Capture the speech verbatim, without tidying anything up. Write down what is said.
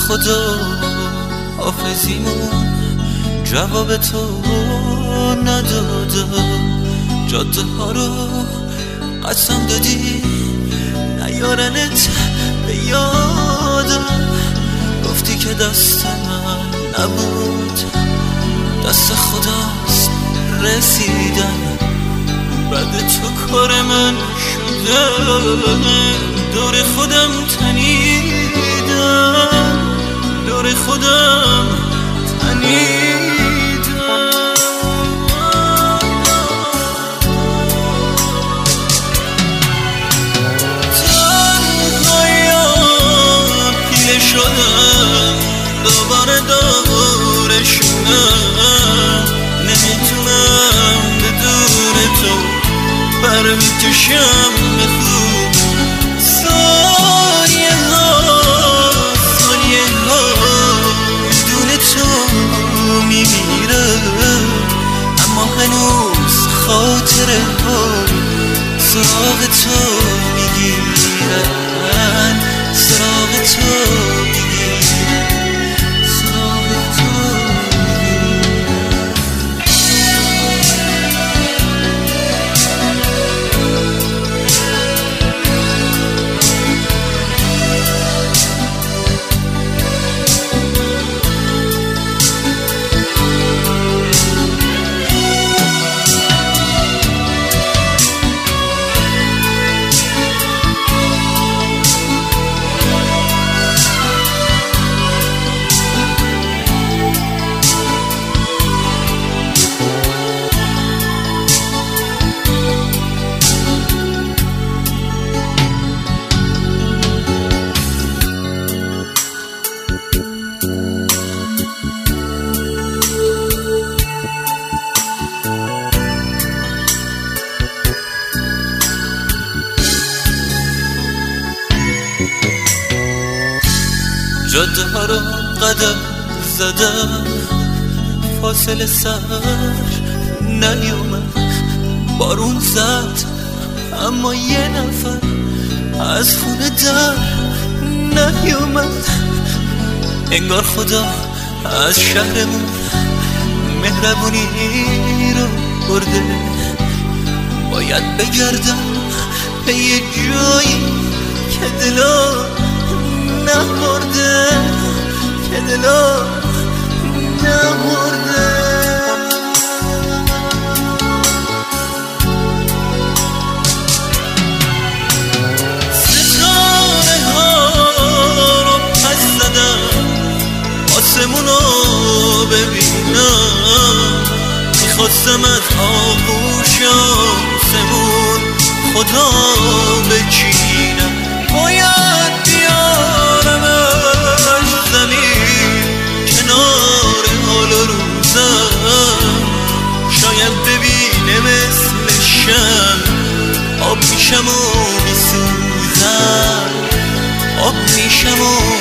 خدا حافظیمون جواب تو نداده. جاده ها رو قسم دادی نیارنت به یادم. گفتی که دست من نبود دست خداست رسیدن. بعد تو کار من شده دور خودم تنیدم، دور خودم تنیدم. تنهایم پیله شدم دوباره دورشونم. نمیتونم بدون تو بر میکشم به خوب. ثانیه ها ثانیه ها بدون تو میمیره، اما هنوز خاطره ها سراغ تو میگیرن، سراغ تو میگیرن، سراغ تو جاده ها رو قدم زدم، فاصله سر نیومد. بارون زد اما یه نفر از خونه در نیومد. انگار خدا از شهرمون مهربونی رو برده. باید بگردم به یه جایی که دلا نمرده، که دلا نمرده. ستاره ها رو پس زدم آسمونو ببینم. میخواستم از آغوش آسمون خدا بچینم. باید بیارمش زمین کنار حال و روزم. شاید ببینه مثل شم آب میشم و میسوزم، آب میشم و